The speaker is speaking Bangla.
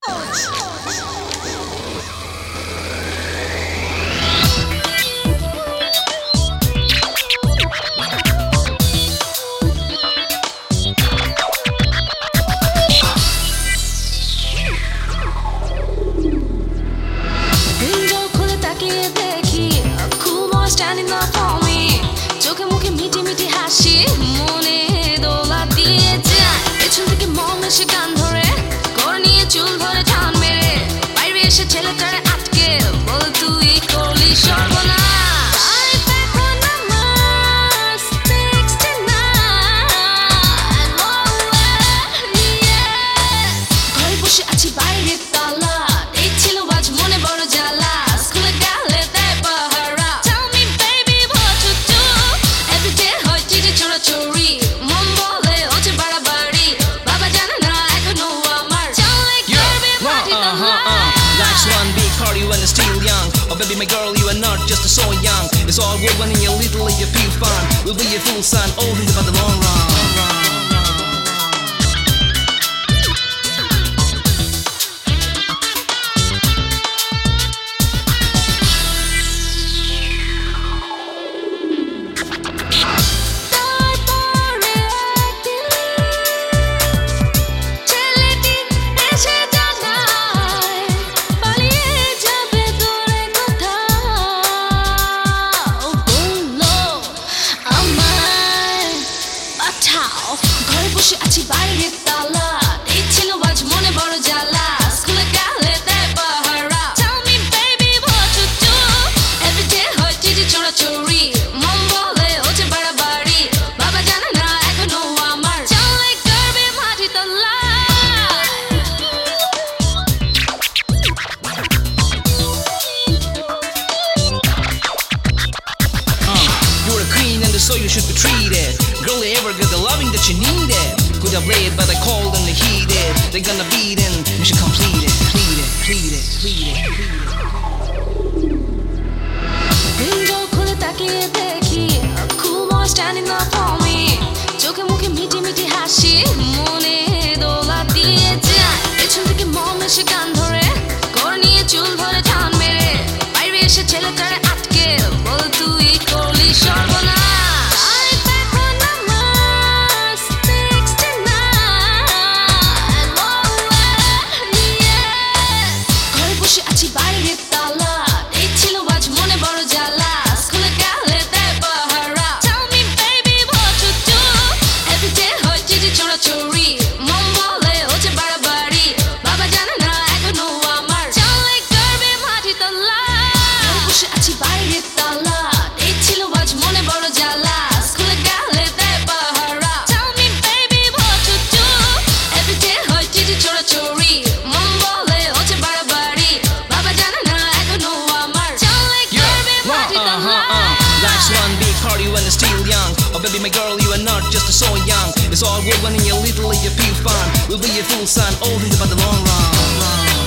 Standing up for me, চোখে মুখে মিটি মিটি হাসি, মনে দোলা দিয়ে যায়। পেছন থেকে মন এসে কান ধরে, করে নিয়ে চুল ধরে টান মেরে, বাইরে এসে ছেলেটারে আটকে বল তুই করলি সর্বনাশ। এখন আমার 69, ঘরে বসে আছি বাইরে তালা, এই ছিল আজ মনে বড় জ্বালা, স্কুলে গেলে দেয় পাহারা। চোরাচুরি মন বলে হচ্ছে বাড়াবাড়ি, বাবা জানে না এখনো আমার চলে করবে মাটিতে Life's one big party when you're still young. Oh baby my girl, you are not just so young. It's all good when you're little and you feel fun. We'll be your full son, all things about the long run. ঘরে বসে আছি বাইরে তালা, এই ছিল আজ মনে বড় জ্বালা, স্কুলে গেলে দেয় পাহারা। Tell me baby what to do, everyday হয় চিঠি চোরাচুরি, মন বলে হচ্ছে বাড়াবাড়ি, বাবা জানে না এখনো আমার চলে করবে মাটি তলা। You're a queen and so you should be treated. Girl, you ever get the loving that you needed? Could have played but I cold and the heated. They're gonna beat in, mission completed. Plead it. Window খুলে তাকিয়ে দেখি, cool boy standing up for me, চোখে মুখে মিটি মিটি হাসি, মনে দোলা দিয়ে যায়। পেছন থেকে মন এসে কান ধরে, করে নিয়ে চুল ধরে টান মেরে, বাইরে এসে ছেলেটারে আটকে বল তুই করলি সর্বনাশ। বাইরে তালা, এই ছিল আজ মনে বড় জ্বালা, স্কুলে গেলে দেয় পাহারা। Tell me baby what to do, everyday হয় চিঠি চোরাচুরি, মন বলে হচ্ছে বাড়াবাড়ি, বাবা জানে না এখনো আমার চলে করবে মাটি তলা। বসে আছি বাইরে তালা, এই ছিল আজ মনে বড় জ্বালা, স্কুলে গেলে দেয় পাহারা। Tell me baby what to do, everyday হয় চিঠি চোরাচুরি, মন বলে হচ্ছে বাড়াবাড়ি, Life's one big party when you're still young. Oh baby my girl, you are not just so young. It's all good when you're little and you feel fun. We'll be your full son, all things about the long run.